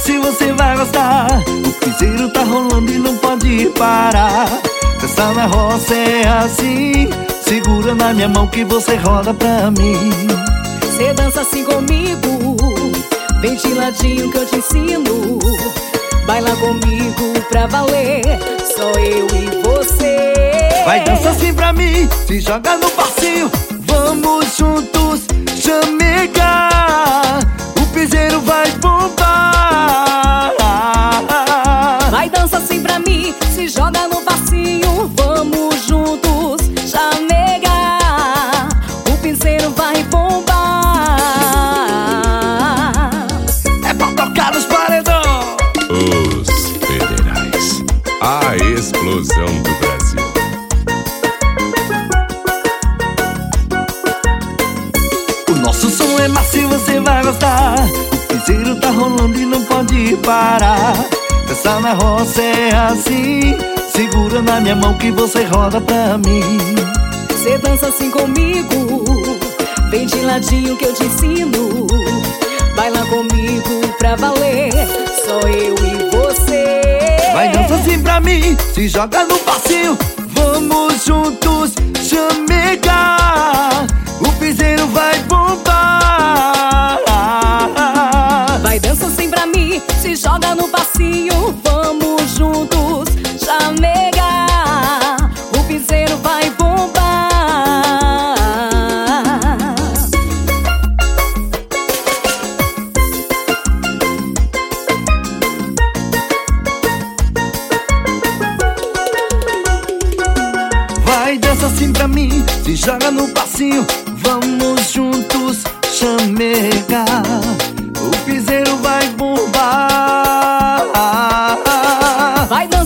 se você vai gostar. O piseiro tá rolando e não pode parar. Dançar na roça é assim, segura na minha mão que você roda pra mim. Cê dança assim comigo, vem de ladinho que eu te ensino. Baila comigo pra valer, só eu e você. Vai dançar assim pra mim, se joga no passinho. Vamos juntos chamegar, o piseiro vai bombar. Vai dançar assim pra mim, se joga no passinho. Vamos juntos chamegar, o piseiro vai bombar. É pra tocar nos paredão. Os Federais, a explosão do Brasil. O nosso som é massa e você vai gostar. O piseiro tá rolando e não pode parar. Dançar na roça é assim, segura na minha mão que você roda pra mim. Cê dança assim comigo, vem de ladinho que eu te ensino. Baila comigo pra valer, só eu e você. Vai dançar assim pra mim, se joga no passinho. Vamos juntos chamegar, o piseiro vai bombar. Vai dançar assim pra mim, se joga no passinho. Vamos juntos chamegar, o piseiro vai bombar. Vai dançar assim pra mim, se joga no passinho. Vamos juntos chamegar, o piseiro vai bombar. Vai